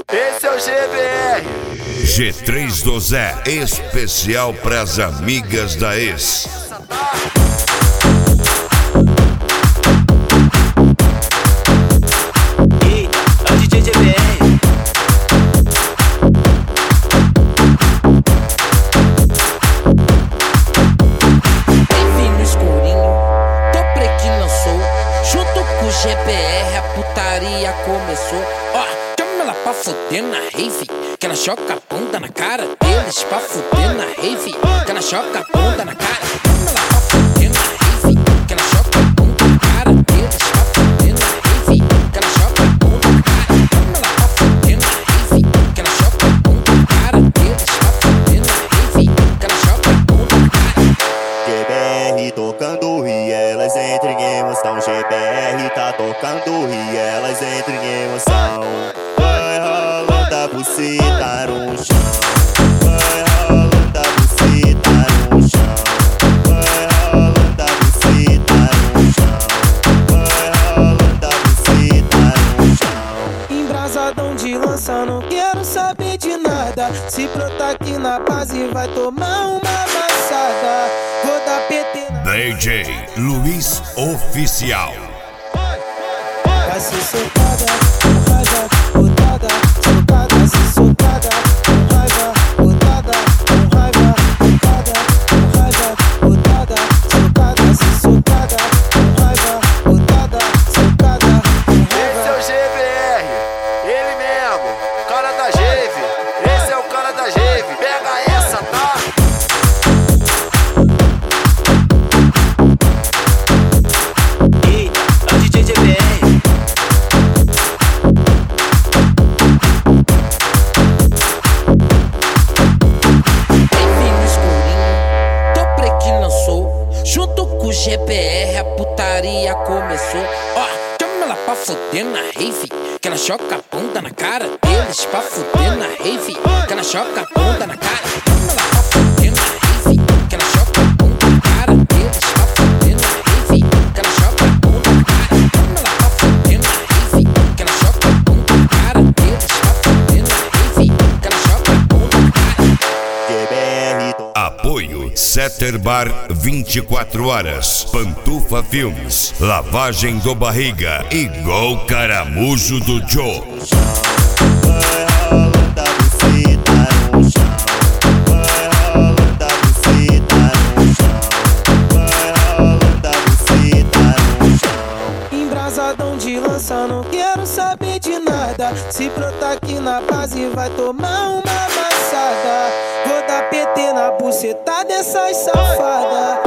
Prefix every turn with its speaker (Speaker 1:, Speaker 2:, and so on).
Speaker 1: Esse é o GBR.
Speaker 2: G3 do Zé, especial pras amigas da ex.
Speaker 1: Eita, é o DJ GBR.
Speaker 3: Enfim, no escurinho, tô preto lançou. Junto com o GBR, a putaria começou. Ó, chama ela pra fuder na rave, que ela choca a bunda na cara deles. Pra fuder na rave, que ela choca a bunda na cara. Chama ela pra fuder na rave, que ela choca a bunda na cara deles. Pra fuder na rave, que ela choca a bunda na cara. Chama ela pra fuder na rave, que ela choca a bunda na cara deles. Pra fuder na rave, que ela choca a bunda na cara.
Speaker 4: GBR tocando e elas entram em emoção. GBR tá tocando e elas entram em emoção. Vai rolando a buceta no chão. Vai rolando a buceta no chão. Vai rolando a buceta no chão. Vai rolando a buceta no chão.
Speaker 5: Embrasadão de lança, não quero saber de nada. Se brotar aqui na base, vai tomar uma amassada. Vou dar PT na
Speaker 2: DJ Luiz Oficial.
Speaker 5: vai ser soltada, com raiva, botada, soltada, se soltada, com raiva, botada, com raiva, botada, com raiva, botada, soltada, se soltada, com raiva, botada, soltada, com
Speaker 1: Esse é
Speaker 5: raiva.
Speaker 1: o GBR. Ele mesmo, cara da Geve. Esse é o cara da Geve. Pega essa, tá? Eita, é o DJ GBR.
Speaker 3: Enfim, no escurinho, tô preto lançou. Junto com o GBR, a putaria começou. Ó, chama ela pra fuder na rave, que ela choca a bunda na cara deles. Pra fuder na rave, que ela choca a bunda na cara. Chama ela pra fuder na rave, que ela choca a bunda na cara deles. Pra fuder na rave, que ela choca a bunda na cara. Chama ela pra fuder na rave, que ela choca a bunda na cara deles. Pra fuder na rave, que ela choca a bunda na cara.
Speaker 4: GBR
Speaker 2: Apoio Setter Bar 24 horas, Pantufa Filmes, Lavagem do Barriga e Gol Caramujo do Joe.
Speaker 4: vai rolando a buceta no chão. Vai rolando a buceta no chão. Vai rolando a buceta no chão.
Speaker 5: Embrasadão de lança, não quero saber de nada. Se brotar aqui na base, vai tomar uma amassada. Vou dar PT na buceta dessas safadas.